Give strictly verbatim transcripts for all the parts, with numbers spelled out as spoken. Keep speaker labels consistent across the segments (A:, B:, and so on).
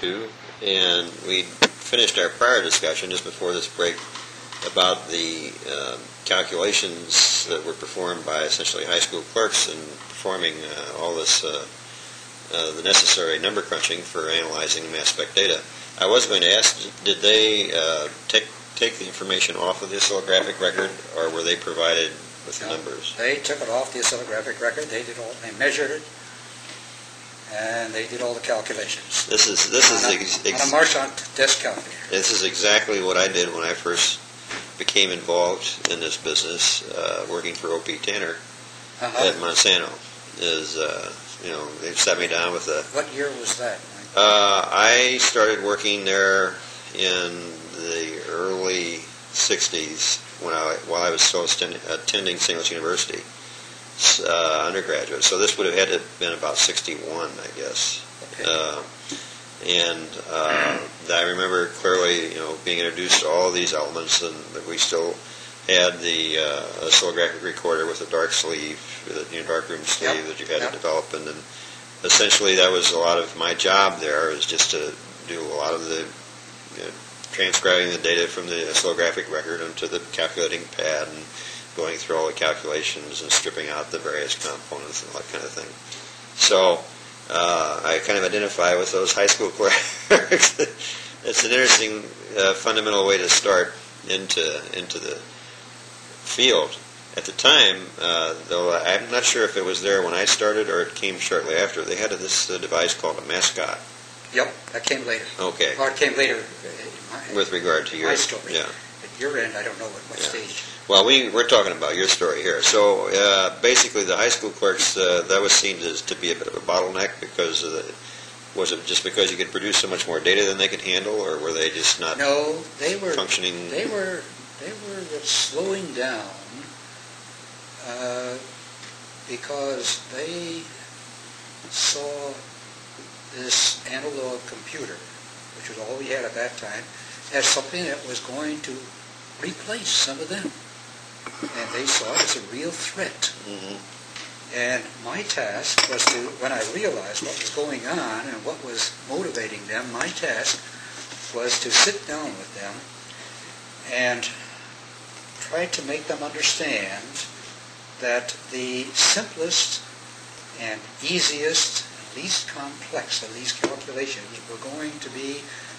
A: two, and we finished our prior discussion just before this break about the uh, calculations that were performed by essentially high school clerks in performing uh, all this, uh, uh, the necessary number crunching for analyzing mass spec data. I was going to ask, did they uh, take take the information off of the oscillographic record, or were they provided with the
B: no,
A: numbers?
B: They took it off the oscillographic record. They did all. They measured it, and they did all the calculations.
A: This is this
B: on
A: is
B: a,
A: ex- ex-
B: on a Marchant desk calculator.
A: This is exactly what I did when I first became involved in this business, uh, working for O P Tanner
B: uh-huh.
A: at Monsanto. Is uh, you know they sat me down with a.
B: What year was that?
A: Uh, I started working there in the early sixties when I while I was still attending Saint Louis University uh, undergraduate. So this would have had to have been about sixty-one, I guess.
B: Okay.
A: Uh, and uh, I remember clearly, you know, being introduced to all these elements, and that we still had the uh, oscillographic recorder with a dark sleeve, the you know, dark room sleeve
B: yep.
A: that you had
B: yep.
A: to develop, and then essentially that was a lot of my job there, is just to do a lot of the you know, transcribing the data from the oscillographic record onto the calculating pad and going through all the calculations and stripping out the various components and all that kind of thing. So uh, I kind of identify with those high school clerks. It's an interesting uh, fundamental way to start into into the field. At the time, uh, though, I'm not sure if it was there when I started or it came shortly after. They had a, this uh, device called a mascot.
B: Yep, that came later.
A: Okay.
B: Or it came later. My,
A: With regard to your
B: my story.
A: Yeah.
B: At your end, I don't know what, what
A: yeah.
B: stage.
A: Well, we we're talking about your story here. So uh, basically, the high school clerks uh, that was seen as to be a bit of a bottleneck because of the. Was it just because you could produce so much more data than they could handle, or were they just not?
B: No, they were
A: functioning.
B: They were they were slowing down uh, because they saw this analog computer, which was all we had at that time, as something that was going to replace some of them, and they saw it as a real threat.
A: Mm-hmm.
B: And my task was to, when I realized what was going on and what was motivating them, my task was to sit down with them and try to make them understand that the simplest and easiest, least complex of these calculations were going to be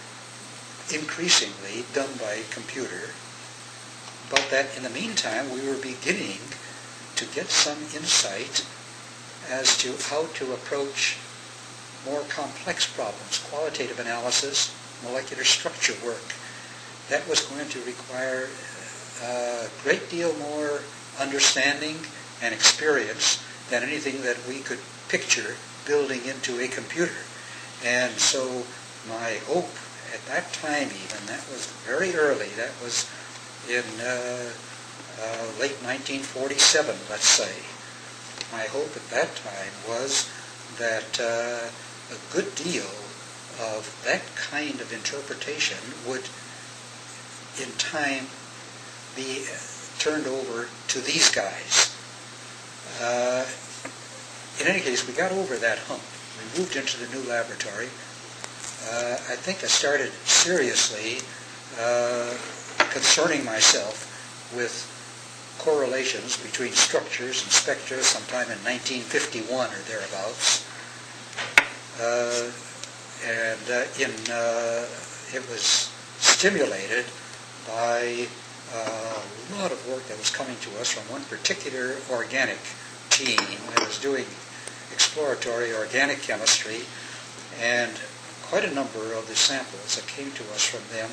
B: increasingly done by computer, but that in the meantime we were beginning to get some insight as to how to approach more complex problems, qualitative analysis, molecular structure work. That was going to require a great deal more understanding and experience than anything that we could picture building into a computer. And so my hope at that time even, that was very early, that was in uh, Uh, late nineteen forty-seven, let's say. My hope at that time was that uh, a good deal of that kind of interpretation would, in time, be turned over to these guys. Uh, in any case, we got over that hump. We moved into the new laboratory. Uh, I think I started seriously uh, concerning myself with correlations between structures and spectra sometime in nineteen fifty-one or thereabouts. Uh, and uh, in uh, it was stimulated by uh, a lot of work that was coming to us from one particular organic team that was doing exploratory organic chemistry, and quite a number of the samples that came to us from them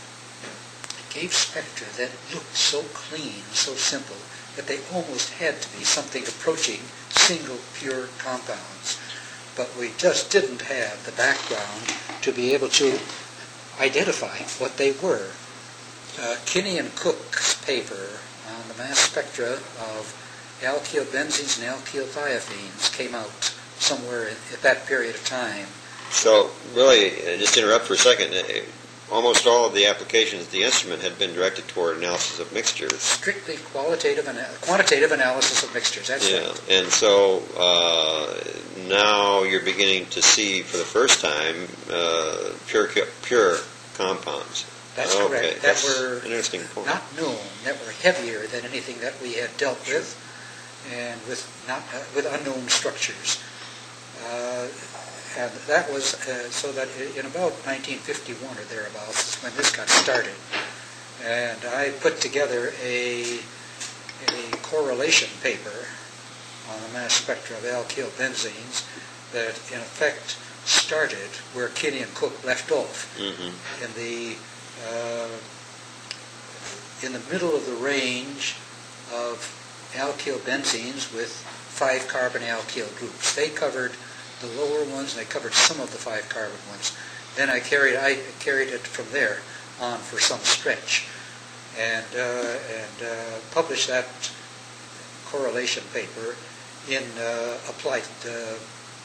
B: gave spectra that looked so clean, so simple, that they almost had to be something approaching single pure compounds. But we just didn't have the background to be able to identify what they were. Uh, Kinney and Cook's paper on the mass spectra of alkyl benzenes and alkyl thiophene came out somewhere at that period of time.
A: So, really, uh, just to interrupt for a second, uh, almost all of the applications of the instrument had been directed toward analysis of mixtures.
B: Strictly qualitative and quantitative analysis of mixtures. That's
A: yeah,
B: right.
A: And so uh, now you're beginning to see for the first time uh, pure pure compounds.
B: That's
A: okay,
B: correct.
A: That's
B: that were
A: an interesting point.
B: not known, that were heavier than anything that we had dealt with, and with not uh, with unknown structures. Uh, and that was uh, so that in about nineteen fifty-one or thereabouts is when this got started. And I put together a, a correlation paper on the mass spectra of alkyl benzenes that in effect started where Kinney and Cook left off.
A: Mm-hmm.
B: In the uh, in the middle of the range of alkyl benzenes with five carbon alkyl groups. They covered the lower ones, and they covered some of the five carbon ones. Then I carried I carried it from there on for some stretch, and uh, and uh, published that correlation paper in uh, applied uh,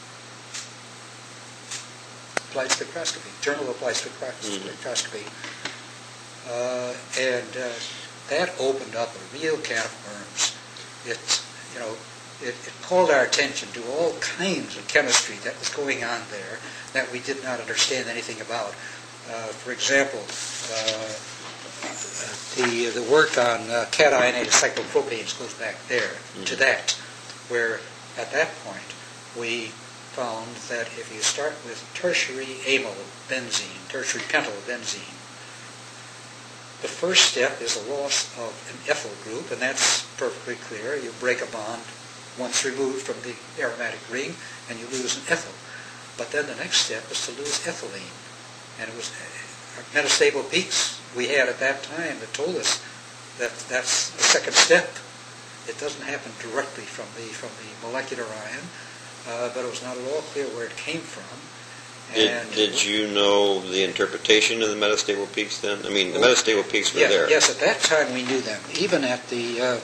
B: applied spectroscopy, Journal of Applied Spectroscopy, mm-hmm. uh, and uh, that opened up a real can of worms. It, you know, it, it called our attention to all kinds of chemistry that was going on there that we did not understand anything about. Uh, for example, uh, the the work on uh, cationated cyclopropanes goes back there mm-hmm. to that, where at that point we found that if you start with tertiary amyl benzene, tertiary pentyl benzene, the first step is the loss of an ethyl group, and that's perfectly clear. You break a bond once removed from the aromatic ring, and you lose an ethyl. But then the next step is to lose ethylene. And it was uh, metastable peaks we had at that time that told us that that's the second step. It doesn't happen directly from the from the molecular ion, uh, but it was not at all clear where it came from.
A: Did, did you know the interpretation of the metastable peaks then? I mean, the well, metastable peaks were
B: yes,
A: there.
B: Yes, at that time we knew them. Even at the, uh,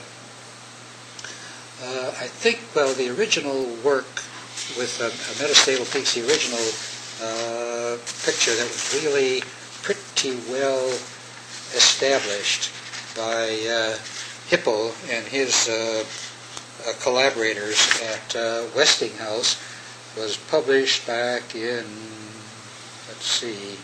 B: uh, I think, well, the original work with uh, metastable peaks, the original uh, picture that was really pretty well established by uh, Hippel and his uh, uh, collaborators at uh, Westinghouse was published back in, let's see,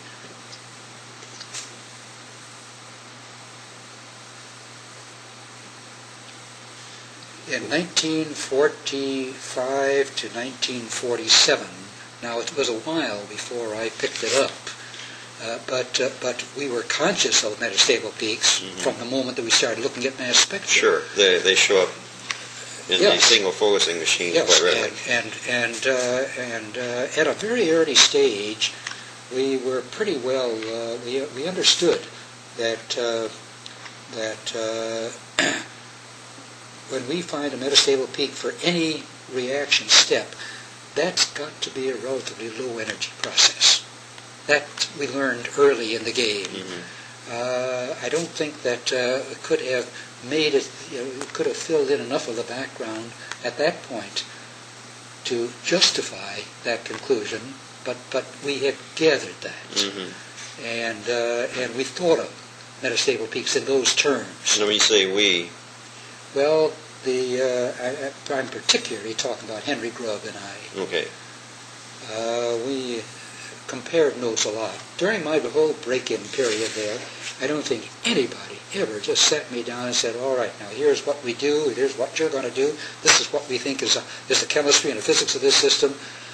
B: in nineteen forty-five to nineteen forty-seven. Now, it was a while before I picked it up, uh, but uh, but we were conscious of metastable peaks mm-hmm. from the moment that we started looking at mass spectra.
A: Sure, they they show up in
B: yes.
A: the single focusing machines
B: yes.
A: quite readily.
B: And and and, uh, and uh, at a very early stage, we were pretty well. Uh, we we understood that uh, that uh, when we find a metastable peak for any reaction step, that's got to be a relatively low energy process. That we learned early in the game. Mm-hmm. Uh, I don't think that uh, could have made it, you know, could have filled in enough of the background at that point to justify that conclusion, but, but we had gathered that. Mm-hmm. And uh, and we thought of metastable peaks in those terms.
A: And when you say we,
B: well, the uh, I, I'm particularly talking about Henry Grubb and I.
A: Okay.
B: Uh, we compared notes a lot. During my whole break-in period there, I don't think anybody ever just sat me down and said, all right, now here's what we do, here's what you're going to do, this is what we think is, a, is the chemistry and the physics of this system.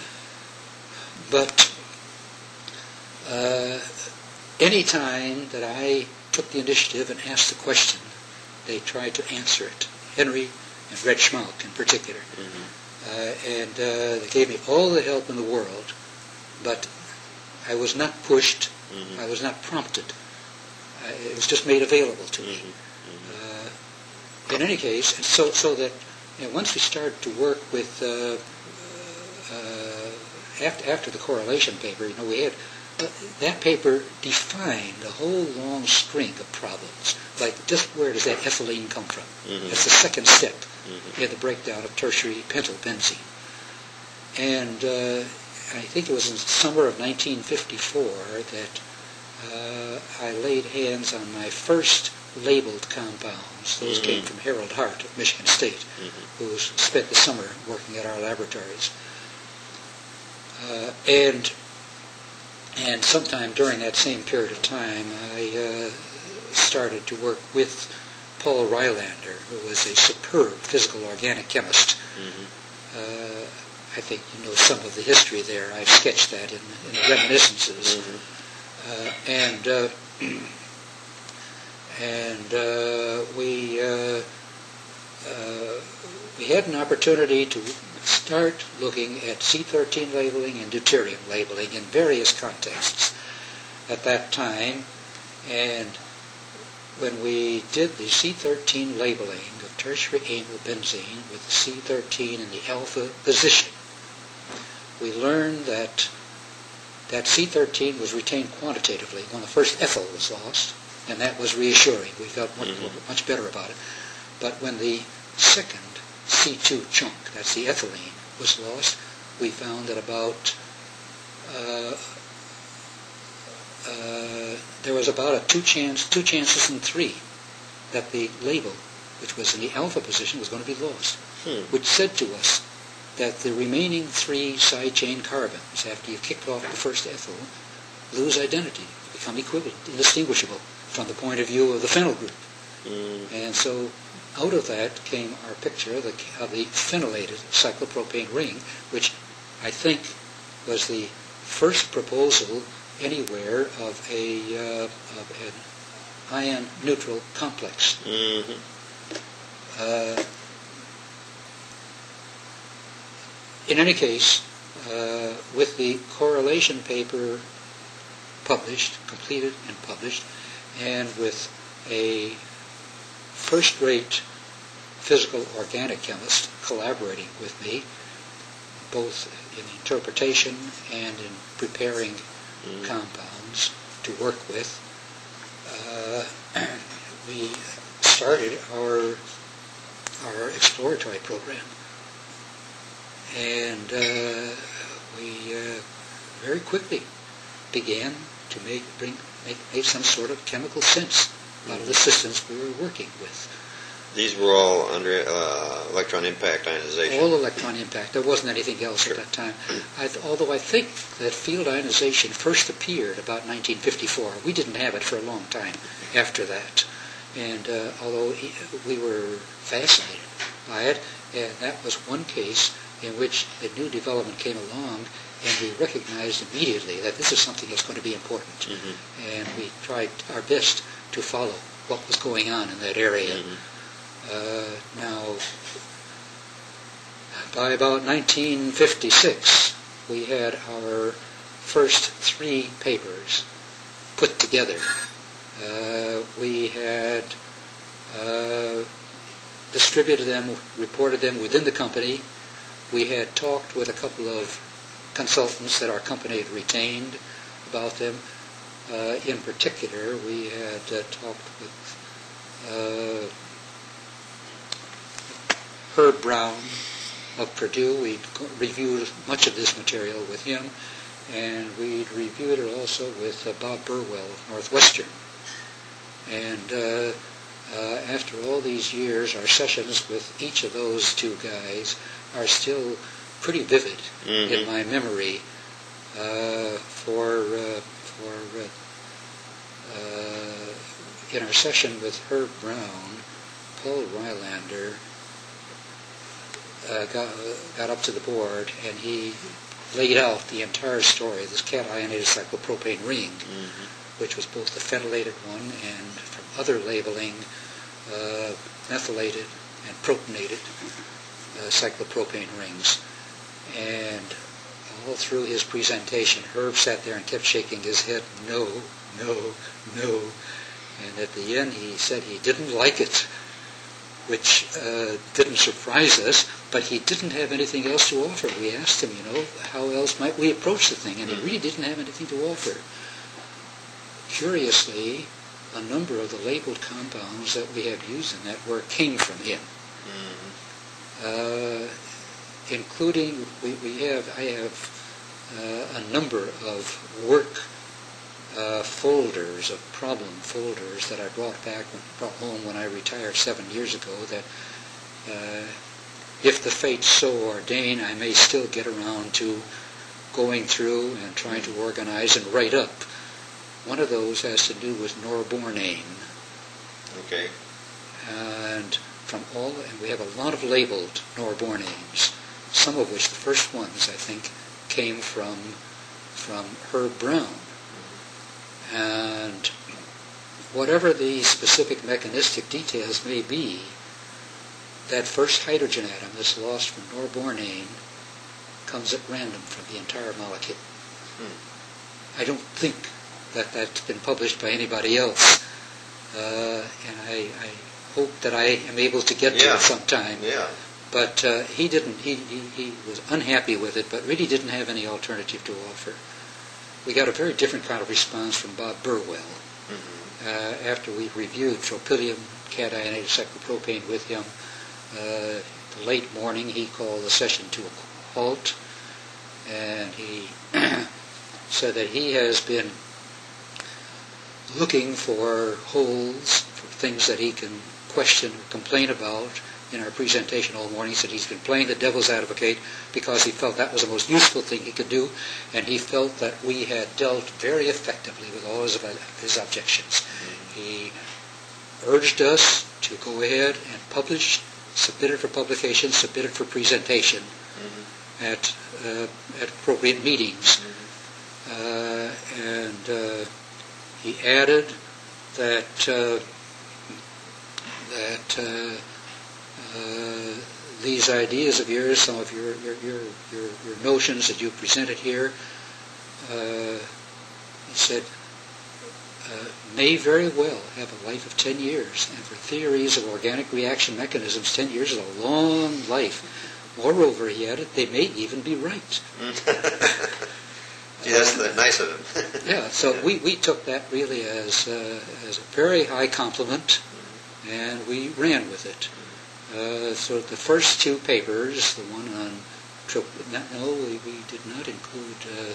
B: But uh, any time that I took the initiative and asked the question, they tried to answer it. Henry and Red Schmalk in particular. Mm-hmm. uh, and uh, they gave me all the help in the world, but I was not pushed, mm-hmm. I was not prompted. Uh, it was just made available to me. Mm-hmm. Uh, in any case, so so that you know, once we started to work with uh, uh, after after the correlation paper, you know, we had uh, that paper defined a whole long string of problems, like just where does that ethylene come from? Mm-hmm. That's the second step mm-hmm. in the breakdown of tertiary pentyl benzene. And uh, I think it was in the summer of nineteen fifty-four that uh, I laid hands on my first labeled compounds. Those
A: mm-hmm.
B: came from Harold Hart of Michigan State,
A: mm-hmm.
B: who spent the summer working at our laboratories. Uh, and and sometime during that same period of time, I uh, started to work with Paul Rylander, who was a superb physical organic chemist.
A: Mm-hmm.
B: Uh, I think you know some of the history there. I've sketched that in, in the reminiscences.
A: Mm-hmm.
B: Uh, and uh, and uh, we uh, uh, we had an opportunity to start looking at C thirteen labeling and deuterium labeling in various contexts at that time. And when we did the C thirteen labeling of tertiary amyl benzene with the C thirteen in the alpha position, we learned that that C thirteen was retained quantitatively when the first ethyl was lost, and that was reassuring. We felt much,
A: mm-hmm. much
B: better about it. But when the second C two chunk, that's the ethylene, was lost, we found that about uh, uh, there was about a two chance, two chances in three that the label, which was in the alpha position, was going to be lost,
A: hmm.
B: which said to us that the remaining three side chain carbons, after you've kicked off the first ethyl, lose identity, become equivalent, indistinguishable from the point of view of the phenyl group.
A: Mm.
B: And so out of that came our picture of the, of the phenylated cyclopropane ring, which I think was the first proposal anywhere of a uh, of an ion neutral complex.
A: Mm-hmm.
B: Uh, in any case, uh, with the correlation paper published, completed and published, and with a first-rate physical organic chemist collaborating with me, both in interpretation and in preparing mm. compounds to work with, uh, we started our our exploratory program. And uh, we uh, very quickly began to make bring make, make some sort of chemical sense out of the systems we were working with.
A: These were all under uh, electron impact ionization.
B: All electron impact. There wasn't anything else sure. at that time. I th- although I think that field ionization first appeared about nineteen fifty-four. We didn't have it for a long time after that. And uh, although he, we were fascinated by it, and that was one case in which a new development came along, and we recognized immediately that this is something that's going to be important. Mm-hmm. And we tried our best to follow what was going on in that area. Mm-hmm. Uh, now, by about nineteen fifty-six, we had our first three papers put together. Uh, we had uh, distributed them, reported them within the company. We had talked with a couple of consultants that our company had retained about them. Uh, in particular, we had uh, talked with uh, Herb Brown of Purdue. We'd reviewed much of this material with him, and we'd reviewed it also with uh, Bob Burwell of Northwestern. And uh, uh, after all these years, our sessions with each of those two guys are still pretty vivid mm-hmm. in my memory. Uh, for uh, for uh, uh, in our session with Herb Brown, Paul Rylander uh, got got up to the board and he laid out the entire story of this cation-ionated cyclopropane ring, mm-hmm. which was both the phenylated one and from other labeling uh, methylated and protonated uh, cyclopropane rings. And all through his presentation, Herb sat there and kept shaking his head, no, no, no. And at the end he said he didn't like it, which uh, didn't surprise us, but he didn't have anything else to offer. We asked him, you know, how else might we approach the thing? And he really didn't have anything to offer. Curiously, a number of the labeled compounds that we have used in that work came from him. Mm-hmm. Uh, including, we, we have, I have uh, a number of work uh, folders of problem folders that I brought back, brought home when I retired seven years ago. That uh, if the fates so ordain, I may still get around to going through and trying to organize and write up. One of those has to do with Norbornane.
A: Okay.
B: And from all, and we have a lot of labeled Norbornanes, some of which, the first ones, I think, came from from Herb Brown. And whatever the specific mechanistic details may be, that first hydrogen atom that's lost from Norbornane comes at random from the entire molecule. Hmm. I don't think that that's been published by anybody else. Uh, and I, I hope that I am able to get
A: yeah.
B: to it sometime.
A: Yeah.
B: But uh, he didn't. He, he, he was unhappy with it, but really didn't have any alternative to offer. We got a very different kind of response from Bob Burwell. Mm-hmm. Uh, after we reviewed tropylium cationated cyclopropane with him, uh, the late morning he called the session to a halt, and he said that he has been looking for holes, for things that he can question or complain about in our presentation all morning. He said he's been playing the devil's advocate because he felt that was the most useful thing he could do, and he felt that we had dealt very effectively with all his, his objections. He urged us to go ahead and publish, submit it for publication, submit it for presentation mm-hmm. at, uh, at appropriate meetings. Mm-hmm. Uh, and uh, he added that uh, that uh, uh, these ideas of yours, some of your your your, your, your notions that you presented here, uh, he said, uh, may very well have a life of ten years, and for theories of organic reaction mechanisms, ten years is a long life. Moreover, he added, they may even be right.
A: Gee, that's uh, nice of him.
B: yeah, so
A: yeah.
B: we, we took that really as uh, as a very high compliment, and we ran with it. Uh, so the first two papers, the one on trop- no, we, we did not include. Uh,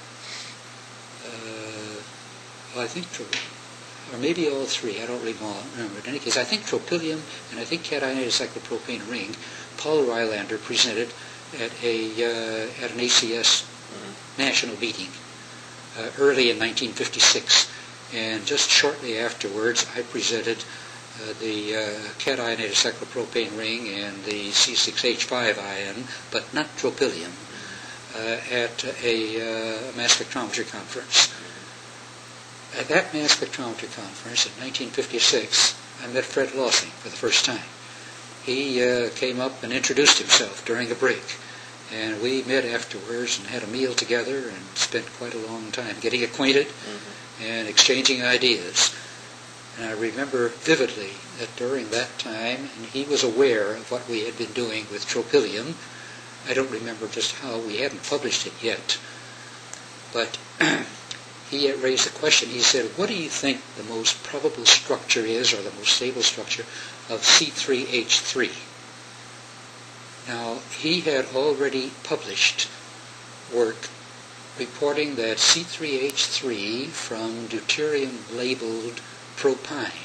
B: uh, well, I think, trop- or maybe all three. I don't really remember. In any case, I think tropylium and I think cationated cyclopropane ring. Paul Rylander presented at a uh, at an A C S mm-hmm. national meeting uh, early in nineteen fifty-six, and just shortly afterwards, I presented uh, the uh, cationated cyclopropane ring and the C six H five ion, but not tropylium, uh, at a uh, mass spectrometry conference. At that mass spectrometry conference in nineteen fifty-six, I met Fred Lossing for the first time. He uh, came up and introduced himself during a break, and we met afterwards and had a meal together and spent quite a long time getting acquainted mm-hmm. and exchanging ideas. And I remember vividly that during that time, and he was aware of what we had been doing with tropylium. I don't remember just how, we hadn't published it yet, but he had raised the question. He said, what do you think the most probable structure is, or the most stable structure of C three H three? Now, he had already published work reporting that C three H three from deuterium-labeled propine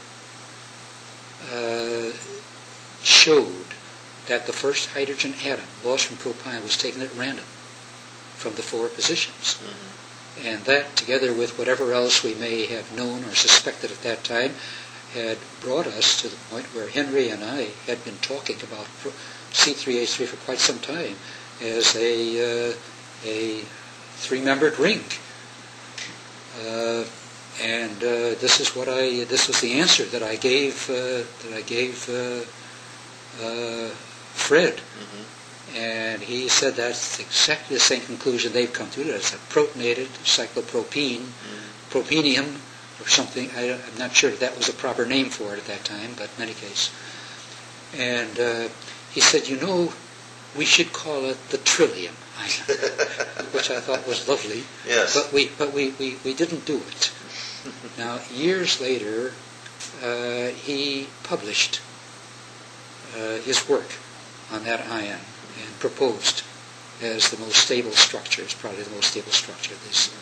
B: uh, showed that the first hydrogen atom lost from propine was taken at random from the four positions. Mm-hmm. And that, together with whatever else we may have known or suspected at that time, had brought us to the point where Henry and I had been talking about C three H three for quite some time as a uh, a three-membered ring. Uh, and uh, this is what I this was the answer that I gave uh, that I gave uh, uh, Fred. Mm-hmm. And he said that's exactly the same conclusion they've come to. That's a protonated cyclopropene, mm-hmm. propenium, or something. I, I'm not sure if that was a proper name for it at that time, but in any case. And uh, he said, you know, we should call it the Trillium Island, which I thought was lovely.
A: Yes.
B: But we, but we, we, we didn't do it. Now, years later, uh, he published uh, his work on that ion and proposed as the most stable structure. It's probably the most stable structure. This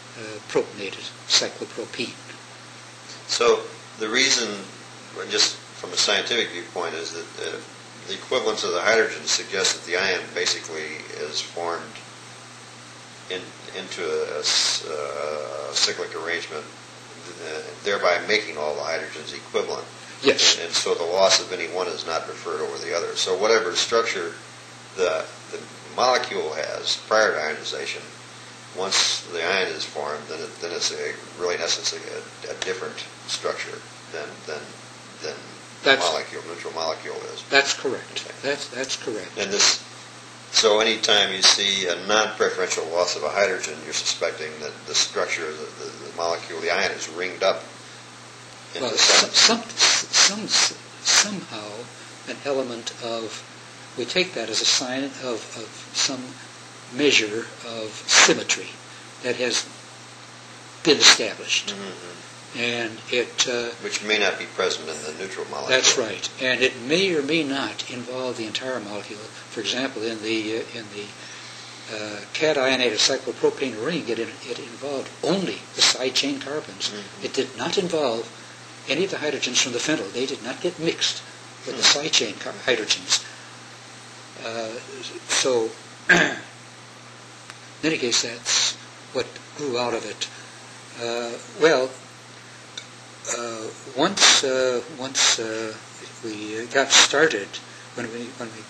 B: uh, protonated cyclopropene.
A: So the reason, just from a scientific viewpoint, is that the, the equivalence of the hydrogen suggests that the ion basically is formed in, into a, a, a cyclic arrangement, uh, thereby making all the hydrogens equivalent.
B: Yes.
A: And, and so the loss of any one is not preferred over the other. So whatever structure the, the molecule has prior to ionization, once the ion is formed, then, it, then it's a, really in essence a, a different structure than than than the molecule, neutral molecule is.
B: That's correct.
A: Okay.
B: That's that's correct.
A: And this, so anytime you see a non-preferential loss of a hydrogen, you're suspecting that the structure of the, the, the molecule, the ion, is ringed up.
B: Well, some, some, some, somehow an element of, we take that as a sign of, of some measure of symmetry that has been established.
A: Mm-hmm.
B: And it... Uh,
A: Which may not be present in the neutral molecule.
B: That's right. And it may or may not involve the entire molecule. For example, in the uh, in the uh, cationated cyclopropane ring, it, it involved only the side chain carbons. Mm-hmm. It did not involve any of the hydrogens from the phenyl. They did not get mixed with mm-hmm. the side chain car- hydrogens. Uh, so, in any case, that's what grew out of it. Uh, well, uh, once uh, once uh, we got started, when we when we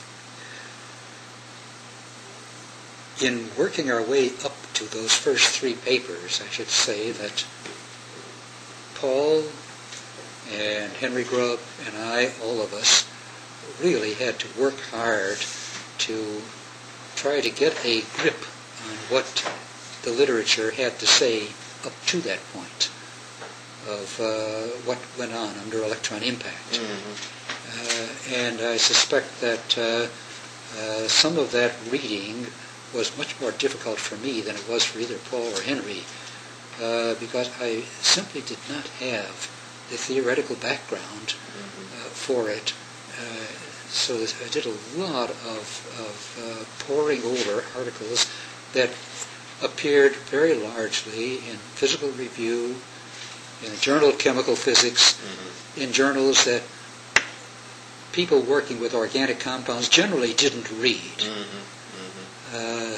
B: in working our way up to those first three papers, I should say that Paul and Henry Grubb and I, all of us, really had to work hard to try to get a grip on what the literature had to say up to that point of uh, what went on under electron impact. Mm-hmm. Uh, and I suspect that uh, uh, some of that reading was much more difficult for me than it was for either Paul or Henry, uh, because I simply did not have the theoretical background uh, for it. Uh, so I did a lot of, of uh, poring over articles that appeared very largely in Physical Review, in the Journal of Chemical Physics, mm-hmm. in journals that people working with organic compounds generally didn't read. Mm-hmm. Uh,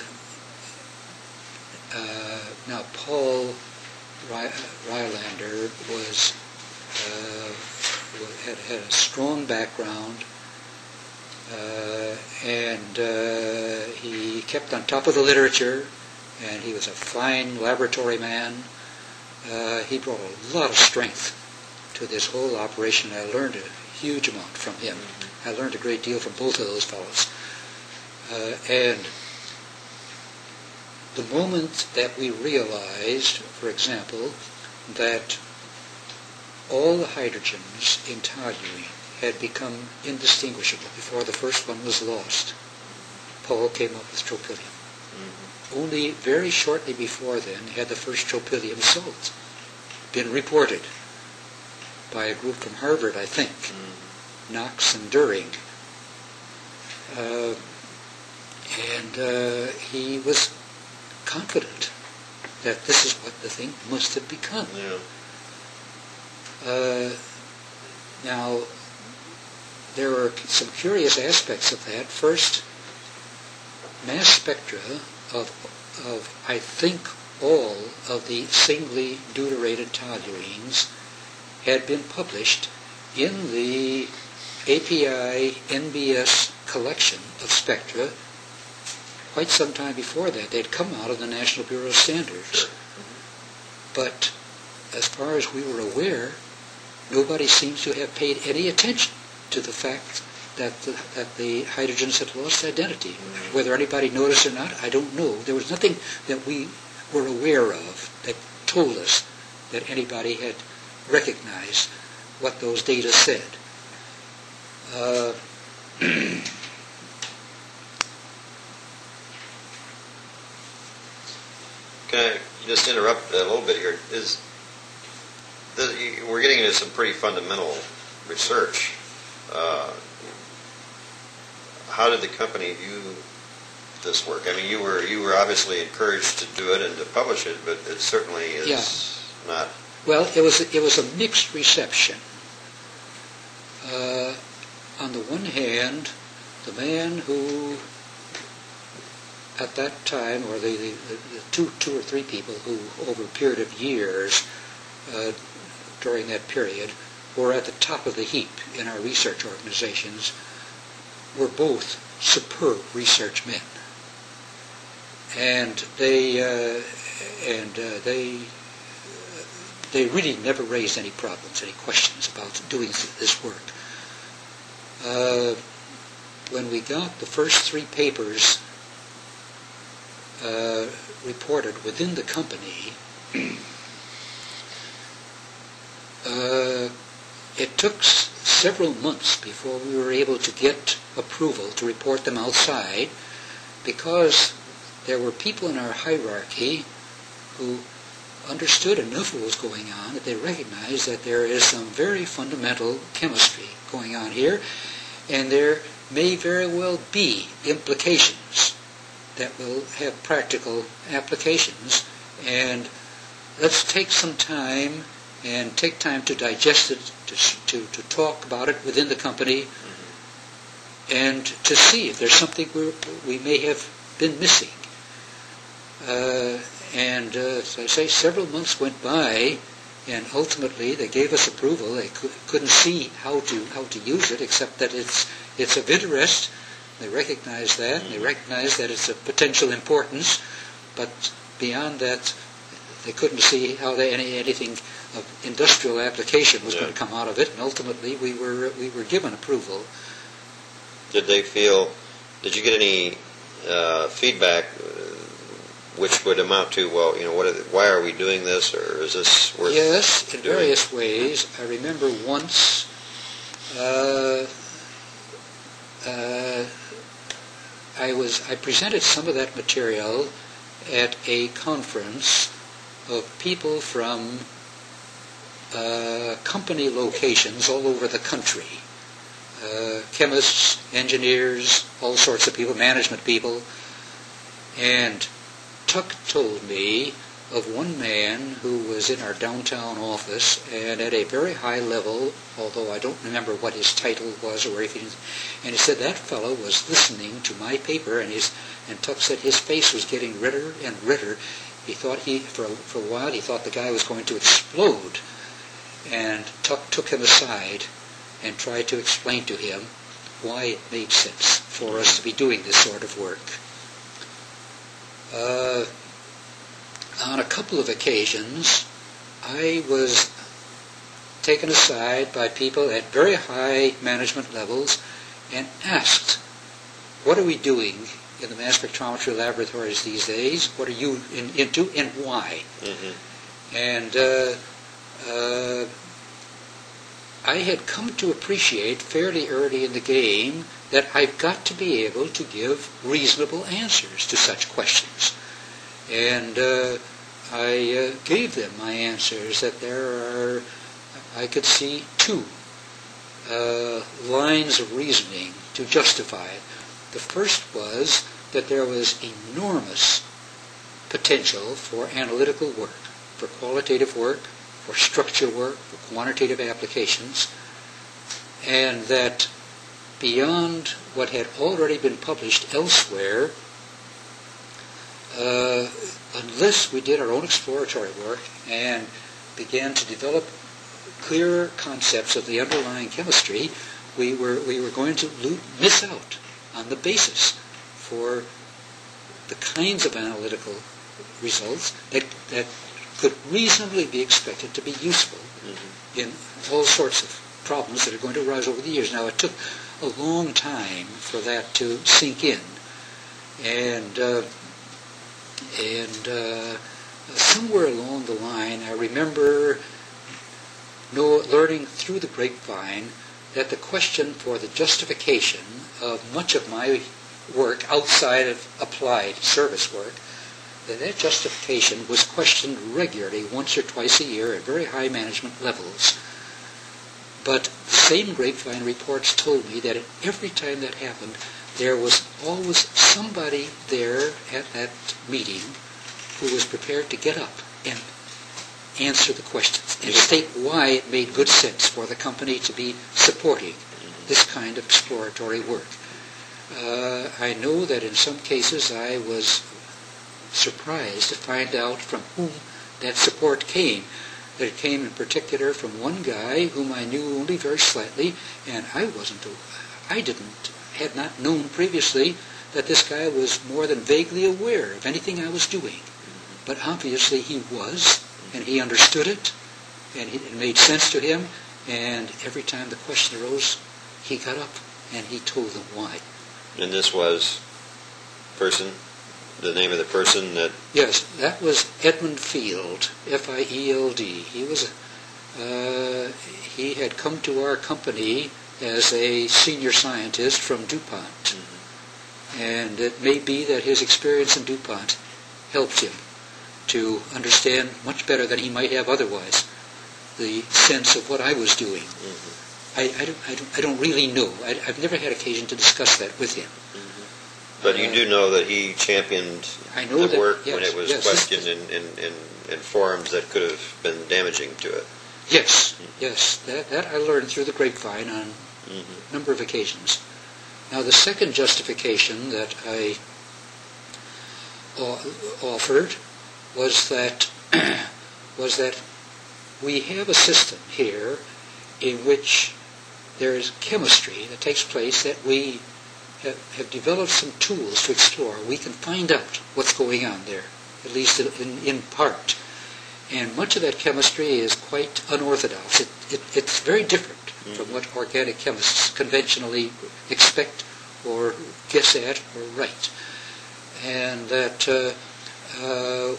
B: uh, now, Paul Rylander was uh, had had a strong background, uh, and uh, he kept on top of the literature, and he was a fine laboratory man. Uh, he brought a lot of strength to this whole operation. I learned a huge amount from him. Mm-hmm. I learned a great deal from both of those fellows. Uh, and the moment that we realized, for example, that all the hydrogens in toluene had become indistinguishable before the first one was lost, Paul came up with tropylium. Mm-hmm. Only very shortly before then had the first tropylium salt been reported by a group from Harvard, I think, mm-hmm. Knox and During. Uh, and uh, he was confident that this is what the thing must have become.
A: Yeah.
B: Uh, now, there are some curious aspects of that. First, mass spectra of, of I think, all of the singly deuterated toluenes had been published in the A P I N B S collection of spectra quite some time before that. They'd come out of the National Bureau of Standards. But as far as we were aware, nobody seems to have paid any attention to the fact that the, that the hydrogens had lost identity. Whether anybody noticed or not, I don't know. There was nothing that we were aware of that told us that anybody had recognized what those data said. Uh,
A: Can I just interrupt a little bit here? Is this, we're getting into some pretty fundamental research. Uh, how did the company view this work? I mean, you were you were obviously encouraged to do it and to publish it, but it certainly is
B: Yeah.
A: not.
B: Well, it was it was a mixed reception. Uh, on the one hand, the man who, at that time, or the, the, the two two or three people who, over a period of years, uh, during that period, were at the top of the heap in our research organizations, were both superb research men, and they uh, and uh, they uh, they really never raised any problems, any questions about doing this work. Uh, when we got the first three papers uh, reported within the company, uh, it took s- several months before we were able to get approval to report them outside, because there were people in our hierarchy who understood enough what was going on that they recognized that there is some very fundamental chemistry going on here, and there may very well be implications that will have practical applications, and let's take some time and take time to digest it, to, to, to talk about it within the company, and to see if there's something we we may have been missing. Uh, and uh, as I say, several months went by, and ultimately they gave us approval. They cou- couldn't see how to how to use it, except that it's it's of interest. They recognize that, and they recognize that it's of potential importance, but beyond that, they couldn't see how they, any anything of industrial application was
A: Yeah.
B: going to come out of it. And ultimately, we were we were given approval.
A: Did they feel? Did you get any uh, feedback, uh, which would amount to, well, you know, what? Are the, why are we doing this, or is this worth?
B: Yes, in
A: doing?
B: various ways. I remember once. Uh, uh, I was I presented some of that material at a conference of people from uh, company locations all over the country. Uh, chemists, engineers, all sorts of people, management people. And Tuck told me of one man who was in our downtown office, and at a very high level, although I don't remember what his title was or if he, and he said that fellow was listening to my paper, and his and Tuck said his face was getting redder and redder. He thought he, for a, for a while, he thought the guy was going to explode. And Tuck took him aside and tried to explain to him why it made sense for us to be doing this sort of work. Uh, on a couple of occasions, I was taken aside by people at very high management levels and asked, what are we doing in the mass spectrometry laboratories these days? What are you in, into, and why? Mm-hmm. And uh, uh, I had come to appreciate fairly early in the game that I've got to be able to give reasonable answers to such questions. And uh, I uh, gave them my answers, that there are, I could see two uh, lines of reasoning to justify it. The first was that there was enormous potential for analytical work, for qualitative work, for structure work, for quantitative applications, and that beyond what had already been published elsewhere, uh, unless we did our own exploratory work and began to develop clearer concepts of the underlying chemistry, we were we were going to lo- miss out on the basis for the kinds of analytical results that that could reasonably be expected to be useful mm-hmm. in all sorts of problems that are going to arise over the years. Now, it took a long time for that to sink in, and uh, and uh, somewhere along the line, I remember know, learning through the grapevine that the question for the justification of much of my work outside of applied service work, that that justification was questioned regularly once or twice a year at very high management levels. But the same grapevine reports told me that every time that happened, there was always somebody there at that meeting who was prepared to get up and answer the questions and state why it made good sense for the company to be supporting this kind of exploratory work. Uh, I know that in some cases I was surprised to find out from whom that support came. That it came in particular from one guy whom I knew only very slightly, and I wasn't, I didn't, had not known previously that this guy was more than vaguely aware of anything I was doing. But obviously he was, and he understood it, and it made sense to him, and every time the question arose, he got up and he told them why.
A: And this was person, the name of the person that...
B: Yes, that was Edmund Field, F I E L D. He was, uh, he had come to our company as a senior scientist from DuPont. Mm-hmm. And it may be that his experience in DuPont helped him to understand much better than he might have otherwise the sense of what I was doing. Mm-hmm. I, I, don't, I, don't, I don't really know. I, I've never had occasion to discuss that with him.
A: Mm-hmm. But uh, you do know that he championed
B: I know
A: the
B: that,
A: work
B: yes,
A: when it was
B: yes,
A: questioned in, in, in, in forums that could have been damaging to it.
B: Yes, mm-hmm. yes. That, that I learned through the grapevine on mm-hmm. a number of occasions. Now, the second justification that I offered was that was that we have a system here in which there is chemistry that takes place that we have, have developed some tools to explore. We can find out what's going on there, at least in, in part. And much of that chemistry is quite unorthodox. It, it, it's very different mm-hmm. from what organic chemists conventionally expect or guess at or write. And that uh, uh,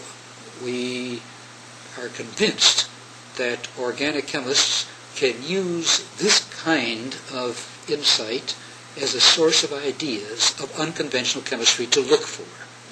B: we are convinced that organic chemists can use this kind of insight as a source of ideas of unconventional chemistry to look for.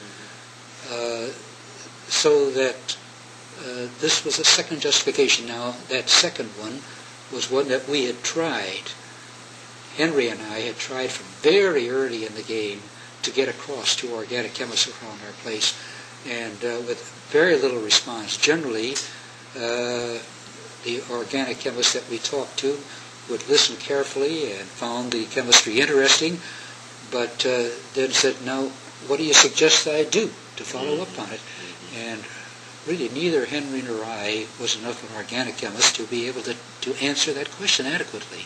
B: Mm-hmm. Uh, so that uh, this was a second justification. Now, that second one was one that we had tried. Henry and I had tried from very early in the game to get across to organic chemists around our place, and uh, with very little response. Generally, uh, the organic chemists that we talked to would listen carefully and found the chemistry interesting, but uh, then said, now, what do you suggest I do to follow up on it? And really, neither Henry nor I was enough of an organic chemist to be able to, to answer that question adequately.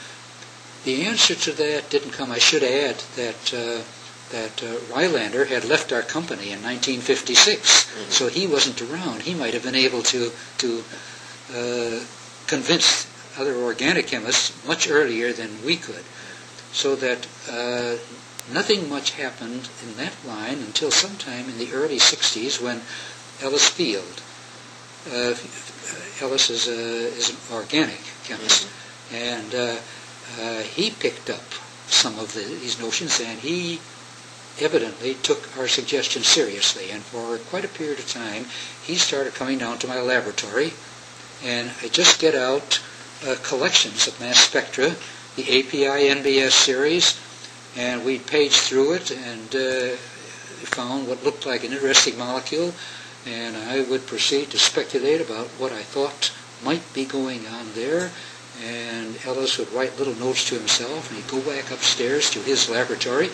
B: The answer to that didn't come. I should add that uh, that uh, Rylander had left our company in nineteen fifty-six, mm-hmm. so he wasn't around. He might have been able to to uh, convince other organic chemists much earlier than we could, so that uh, nothing much happened in that line until sometime in the early sixties when Ellis Field, uh, Ellis is, a, is an organic chemist, mm-hmm. and uh, uh, he picked up some of the, these notions, and he evidently took our suggestions seriously, and for quite a period of time he started coming down to my laboratory, and I just get out uh, collections of mass spectra, the A P I N B S series, and we'd page through it and uh, found what looked like an interesting molecule, and I would proceed to speculate about what I thought might be going on there, and Ellis would write little notes to himself, and he'd go back upstairs to his laboratory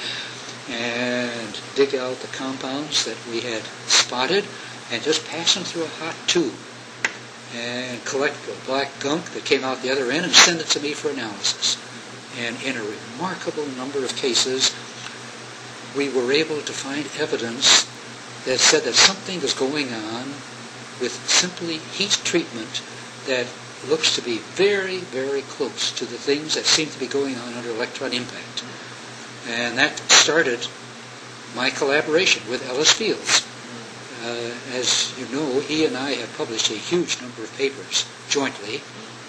B: and dig out the compounds that we had spotted and just pass them through a hot tube and collect the black gunk that came out the other end and send it to me for analysis. And in a remarkable number of cases, we were able to find evidence that said that something is going on with simply heat treatment that looks to be very, very close to the things that seem to be going on under electron impact. And that started my collaboration with Ellis Fields. Uh, as you know, he and I have published a huge number of papers jointly.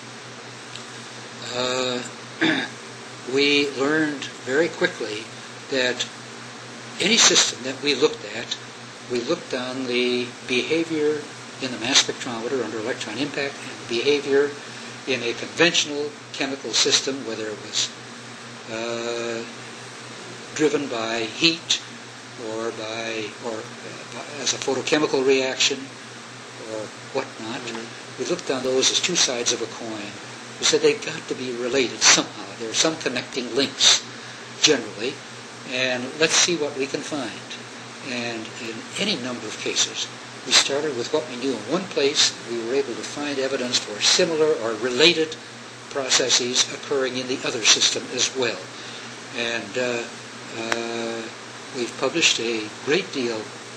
B: Uh, we learned very quickly that any system that we looked at, we looked on the behavior in the mass spectrometer under electron impact and behavior in a conventional chemical system, whether it was uh, driven by heat or by or uh, as a photochemical reaction or whatnot. Mm-hmm. We looked on those as two sides of a coin. We said they've got to be related somehow. There are some connecting links, generally, and let's see what we can find. And in any number of cases, we started with what we knew in one place. We were able to find evidence for similar or related processes occurring in the other system as well. And uh, uh, we've published a great deal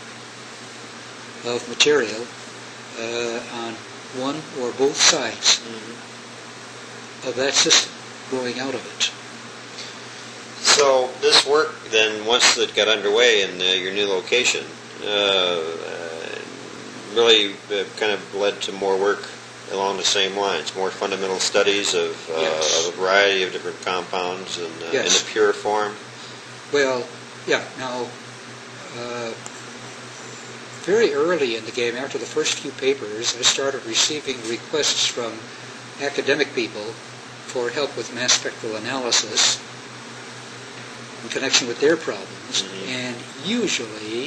B: of material uh, on one or both sides mm-hmm. of that system growing out of it.
A: So this work then, once it got underway in uh, your new location, uh, uh, really uh, kind of led to more work along the same lines, more fundamental studies of, uh,
B: yes.
A: of a variety of different compounds and, uh,
B: yes.
A: in a pure form.
B: Well, yeah, now, uh, very early in the game, after the first few papers, I started receiving requests from academic people for help with mass spectral analysis in connection with their problems, mm-hmm. and usually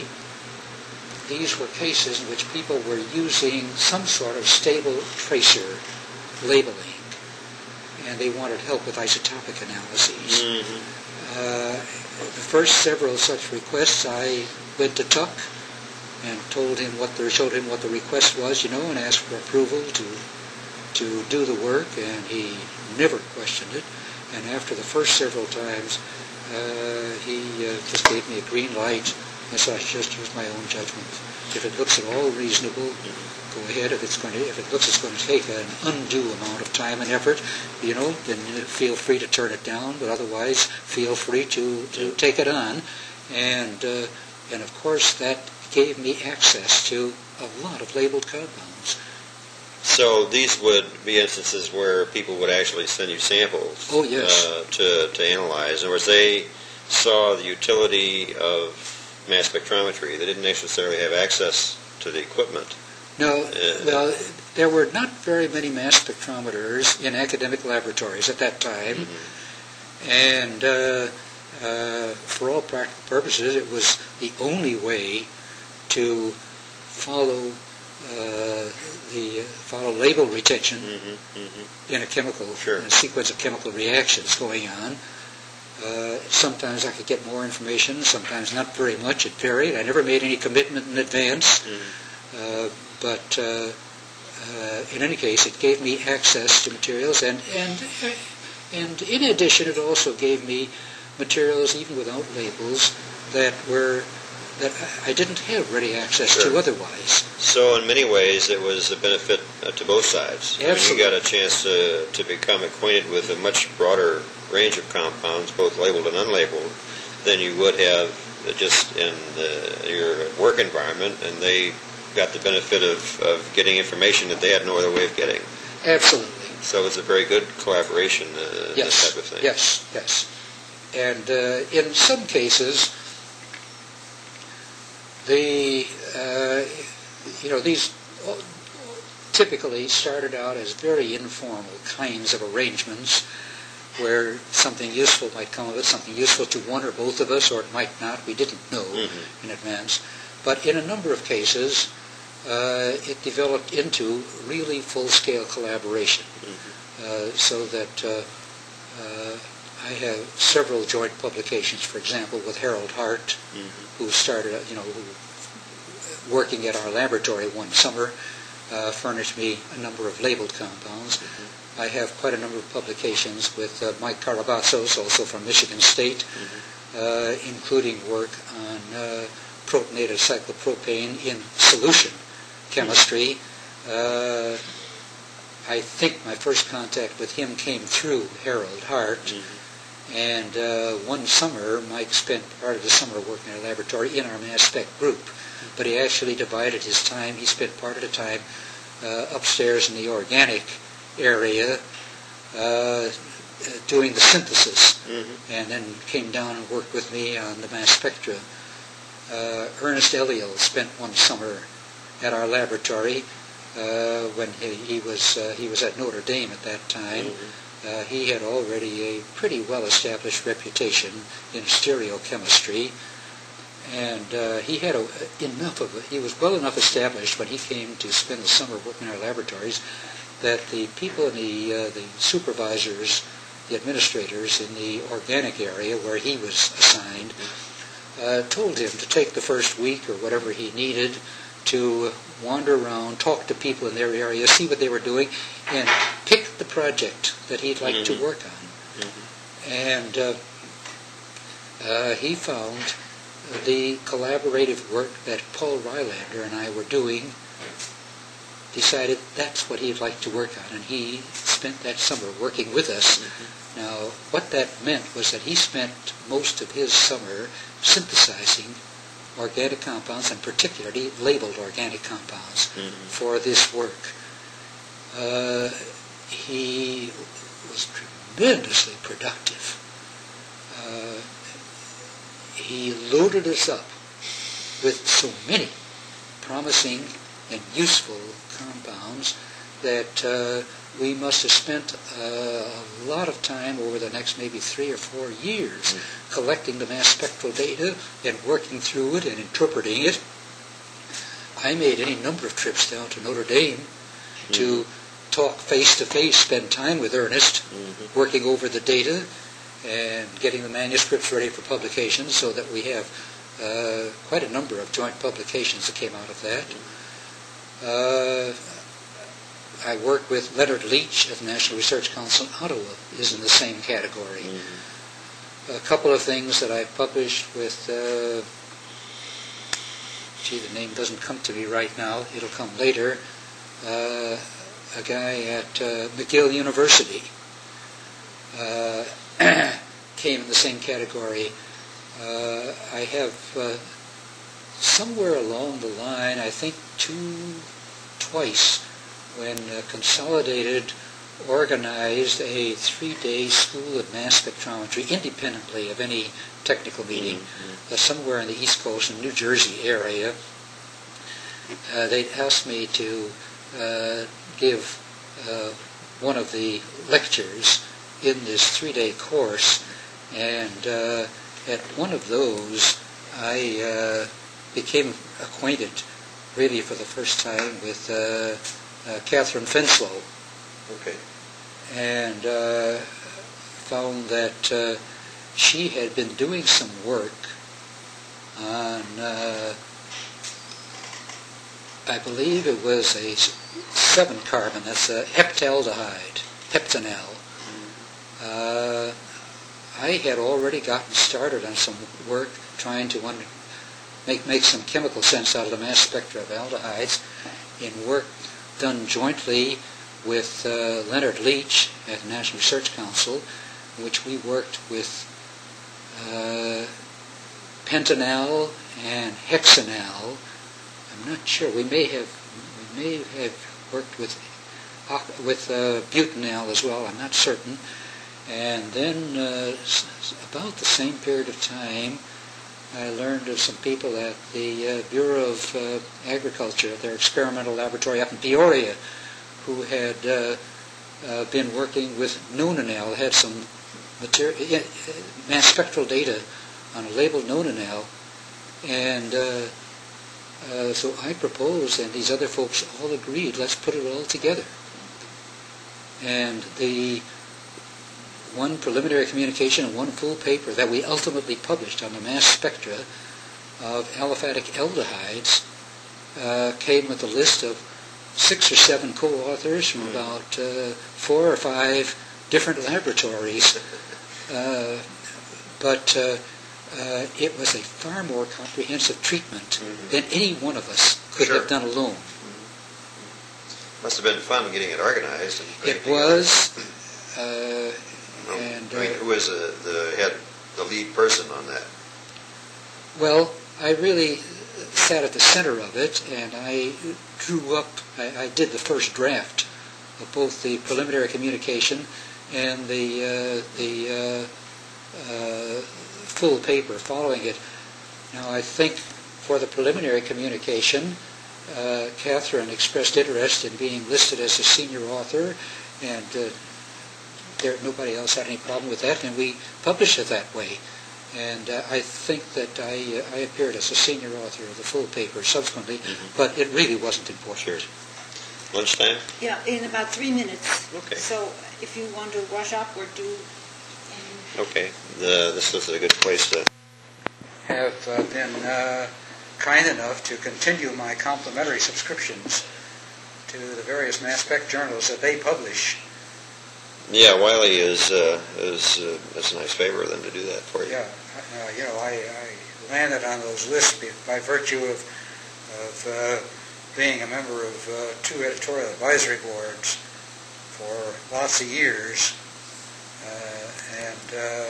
B: these were cases in which people were using some sort of stable tracer labeling, and they wanted help with isotopic analyses. Mm-hmm. Uh, the first several such requests, I went to Tuck and told him what the, showed him what the request was, you know, and asked for approval to to do the work, and he never questioned it. And after the first several times, uh, he uh, just gave me a green light. And so I just use my own judgment. If it looks at all reasonable, go ahead. If it's going to, if it looks it's going to take an undue amount of time and effort, you know, then feel free to turn it down. But otherwise, feel free to, to take it on. And uh, and of course, that gave me access to a lot of labeled compounds.
A: So these would be instances where people would actually send you samples.
B: Oh yes.
A: Uh, to to analyze. In other words, they saw the utility of mass spectrometry. They didn't necessarily have access to the equipment.
B: No,
A: uh,
B: well, there were not very many mass spectrometers in academic laboratories at that time, mm-hmm. and uh, uh, for all practical purposes, it was the only way to follow uh, the follow label retention mm-hmm, mm-hmm. in a chemical
A: sure.
B: in a sequence of chemical reactions going on. Uh, sometimes I could get more information, sometimes not very much. It varied. I never made any commitment in advance, mm-hmm. uh, but uh, uh, in any case, it gave me access to materials, and and and in addition, it also gave me materials even without labels that were that I didn't have ready access
A: sure.
B: to otherwise.
A: So in many ways, it was a benefit uh, to both sides.
B: Absolutely.
A: I mean, you got a chance to to become acquainted with a much broader range of compounds, both labeled and unlabeled, than you would have just in the, your work environment, and they got the benefit of, of getting information that they had no other way of getting.
B: Absolutely.
A: So it's a very good collaboration, uh,
B: yes.
A: this type of thing.
B: Yes, yes. And uh, in some cases, the, uh, you know, these typically started out as very informal kinds of arrangements where something useful might come of it, something useful to one or both of us, or it might not. We didn't know mm-hmm. in advance. But in a number of cases, uh, it developed into really full-scale collaboration, mm-hmm. uh, so that uh, uh, I have several joint publications, for example, with Harold Hart, mm-hmm. who started, you know, who, working at our laboratory one summer, uh, furnished me a number of labeled compounds. Mm-hmm. I have quite a number of publications with uh, Mike Carabazos, also from Michigan State, mm-hmm. uh, including work on uh, protonated cyclopropane in solution chemistry. Mm-hmm. Uh, I think my first contact with him came through Harold Hart, mm-hmm. and uh, one summer Mike spent part of the summer working in a laboratory in our mass spec group, mm-hmm. but he actually divided his time. He spent part of the time uh, upstairs in the organic area uh, doing the synthesis, mm-hmm. and then came down and worked with me on the mass spectra. Uh, Ernest Eliel spent one summer at our laboratory uh, when he, he was uh, he was at Notre Dame at that time, mm-hmm. Uh, he had already a pretty well-established reputation in stereochemistry, and uh, he had a, enough of it. He was well enough established when he came to spend the summer working in our laboratories that the people in the uh, the supervisors, the administrators in the organic area where he was assigned, uh, told him to take the first week or whatever he needed to wander around, talk to people in their area, see what they were doing, and pick the project that he'd like mm-hmm. to work on. Mm-hmm. And uh, uh, he found the collaborative work that Paul Rylander and I were doing, decided that's what he'd like to work on, and he spent that summer working with us. Mm-hmm. Now, what that meant was that he spent most of his summer synthesizing organic compounds, and particularly labeled organic compounds, mm-hmm. for this work. Uh, he was tremendously productive. Uh, he loaded us up with so many promising and useful compounds that uh, we must have spent uh, a lot of time over the next maybe three or four years mm-hmm. collecting the mass spectral data and working through it and interpreting it. I made any number of trips down to Notre Dame mm-hmm. to talk face-to-face, spend time with Ernest, mm-hmm. working over the data and getting the manuscripts ready for publication, so that we have uh, quite a number of joint publications that came out of that. Uh, I work with Leonard Leach at the National Research Council in Ottawa, is in the same category. Mm-hmm. A couple of things that I published with, uh, gee, the name doesn't come to me right now, it'll come later, uh, a guy at uh, McGill University uh, came in the same category. Uh, I have uh, somewhere along the line, I think two, twice, when uh, Consolidated organized a three-day school of mass spectrometry independently of any technical meeting, mm-hmm. uh, somewhere in the East Coast and New Jersey area. Uh, they asked me to uh, give uh, one of the lectures in this three-day course, and uh, at one of those I uh, became acquainted really for the first time with uh, uh, Catherine Fenslow.
A: Okay.
B: And uh, found that uh, she had been doing some work on, uh, I believe it was a seven carbon, that's a heptaldehyde, heptanal. Uh, I had already gotten started on some work trying to under, make, make some chemical sense out of the mass spectra of aldehydes in work done jointly with uh, Leonard Leach at the National Research Council, in which we worked with uh, pentanal and hexanal. I'm not sure. We may have we may have worked with with uh, butanal as well. I'm not certain. And then, uh, about the same period of time, I learned of some people at the uh, Bureau of uh, Agriculture, at their experimental laboratory up in Peoria, who had uh, uh, been working with Nonanal, had some material, uh, mass spectral data on a labeled Nonanal, and uh, uh, so I proposed, and these other folks all agreed, let's put it all together. And the one preliminary communication and one full paper that we ultimately published on the mass spectra of aliphatic aldehydes uh, came with a list of six or seven co-authors from about uh, four or five different laboratories. Uh, but uh, uh, it was a far more comprehensive treatment mm-hmm. than any one of us could sure. have done alone.
A: Mm-hmm. Must have been fun getting it organized. And
B: it was. Uh, And,
A: I mean,
B: uh,
A: who was uh, the head, the lead person on that?
B: Well, I really sat at the center of it, and I drew up, I, I did the first draft of both the preliminary communication and the uh, the uh, uh, full paper following it. Now, I think for the preliminary communication, uh, Catherine expressed interest in being listed as a senior author, and uh, there nobody else had any problem with that, and we published it that way. And uh, I think that I uh, I appeared as a senior author of the full paper subsequently, mm-hmm. but it really wasn't important.
A: Sure. Lunchtime?
C: Yeah, in about three minutes.
A: Okay.
C: So if you want to rush up or do...
A: Okay. The, this is a good place to...
B: have uh, been uh, kind enough to continue my complimentary subscriptions to the various mass spec journals that they publish.
A: Yeah, Wiley is uh, is uh, it's a nice favor of them to do that for you.
B: Yeah, uh, you know, I, I landed on those lists by virtue of of uh, being a member of uh, two editorial advisory boards for lots of years, uh, and uh,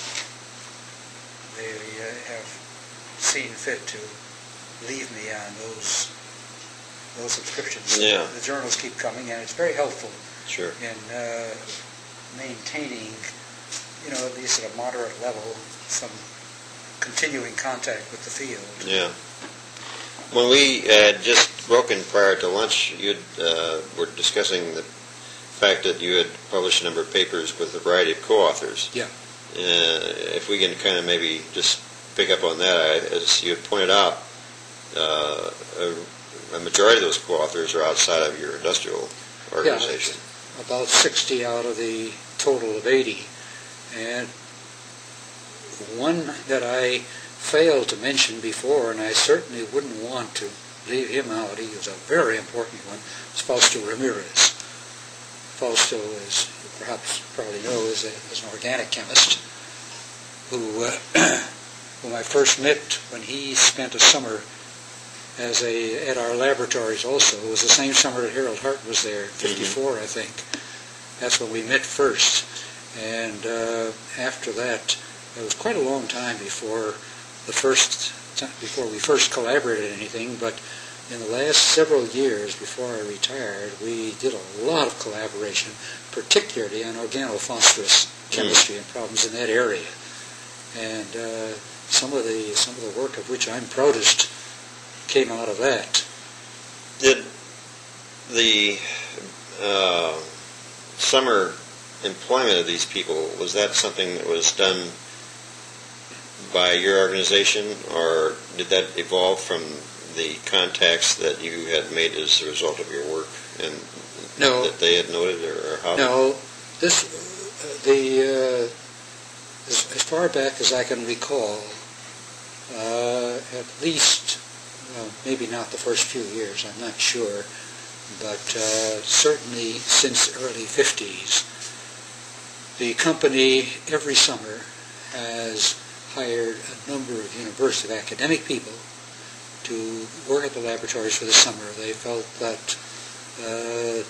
B: they uh, have seen fit to leave me on those those subscriptions.
A: Yeah.
B: The journals keep coming, and it's very helpful.
A: Sure.
B: In uh, maintaining, you know, at least at a moderate level, some continuing contact with the field.
A: Yeah. When we had just broken prior to lunch, you uh, were discussing the fact that you had published a number of papers with a variety of co-authors.
B: Yeah.
A: Uh, if we can kind of maybe just pick up on that, as you had pointed out, uh, a, a majority of those co-authors are outside of your industrial organization.
B: Yeah, about sixty out of the total of eighty. And one that I failed to mention before, and I certainly wouldn't want to leave him out, he was a very important one, was Fausto Ramirez. Fausto, as you perhaps probably know, is, a, is an organic chemist who, uh, whom I first met when he spent a summer as a at our laboratories also. It was the same summer that Harold Hart was there, fifty-four, mm-hmm. I think. That's when we met first. And uh, after that, it was quite a long time before the first before we first collaborated anything, but in the last several years before I retired, we did a lot of collaboration, particularly on organophosphorus chemistry mm-hmm. and problems in that area. And uh, some of the some of the work of which I'm proudest came out of that.
A: Did the uh, summer employment of these people, was that something that was done by your organization, or did that evolve from the contacts that you had made as a result of your work and
B: no,
A: that they had noted, or, or how?
B: No, this uh, the uh, as, as far back as I can recall, uh, at least. Well, maybe not the first few years, I'm not sure, but uh, certainly since the early fifties, the company every summer has hired a number of university academic people to work at the laboratories for the summer. They felt that uh,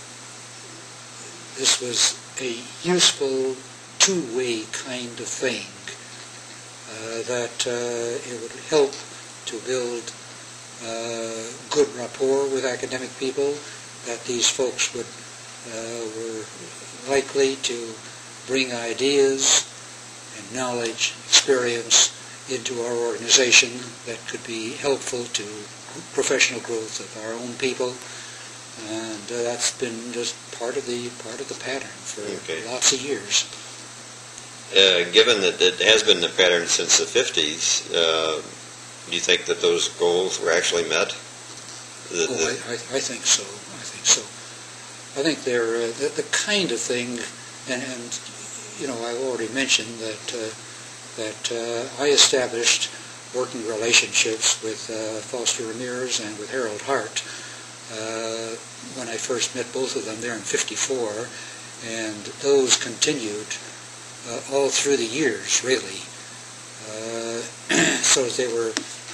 B: this was a useful two-way kind of thing, uh, that uh, it would help to build Uh, good rapport with academic people, that these folks would uh, were likely to bring ideas and knowledge, experience into our organization that could be helpful to professional growth of our own people, and uh, that's been just part of the part of the pattern for okay. lots of years.
A: Uh, given that it has been the pattern since the fifties. Uh, Do you think that those goals were actually met?
B: The, oh, the I, I, I think so. I think so. I think they're uh, the, the kind of thing, and, and you know, I've already mentioned that uh, that uh, I established working relationships with uh, Fausto Ramirez and with Harold Hart uh, when I first met both of them there in fifty-four, and those continued uh, all through the years, really. Uh, so they were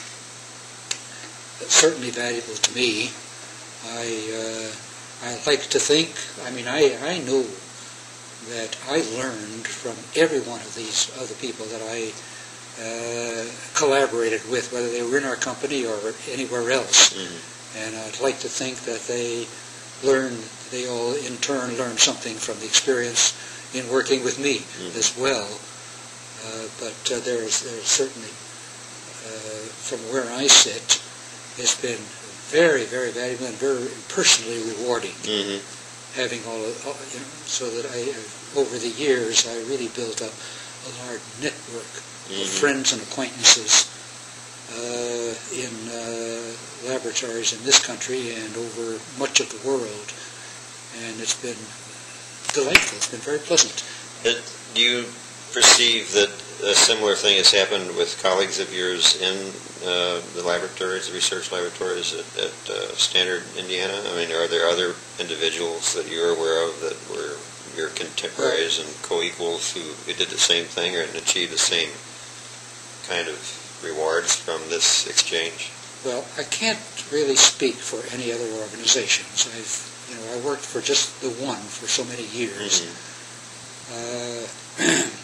B: certainly valuable to me. I uh, I like to think, I mean, I, I know that I learned from every one of these other people that I uh, collaborated with, whether they were in our company or anywhere else. Mm-hmm. And I'd like to think that they learned, they all in turn learned something from the experience in working with me mm-hmm. as well. Uh, but uh, there's, there's certainly, uh, from where I sit, it's been very, very valuable and very personally rewarding.
A: Mm-hmm.
B: having all of, all- you know, so that I, uh, over the years, I really built up a large network of
A: Mhm.
B: friends and acquaintances uh, in uh, laboratories in this country and over much of the world. And it's been delightful. It's been very pleasant.
A: It- Do you perceive that a similar thing has happened with colleagues of yours in uh, the laboratories, the research laboratories at, at uh, Standard Indiana? I mean, are there other individuals that you're aware of that were your contemporaries and co-equals who did the same thing or achieved the same kind of rewards from this exchange?
B: Well, I can't really speak for any other organizations. I've, you know, I worked for just the one for so many years.
A: Mhm.
B: Uh,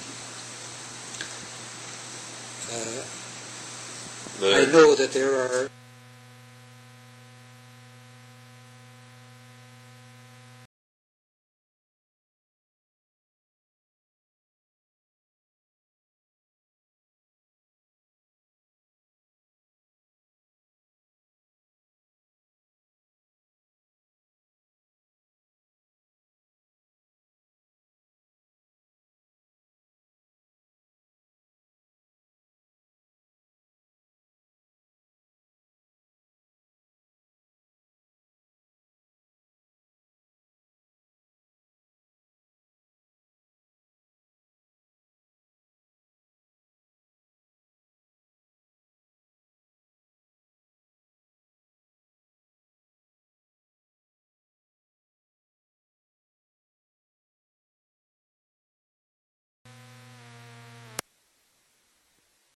B: uh,
A: But
B: I
A: are-
B: know that there are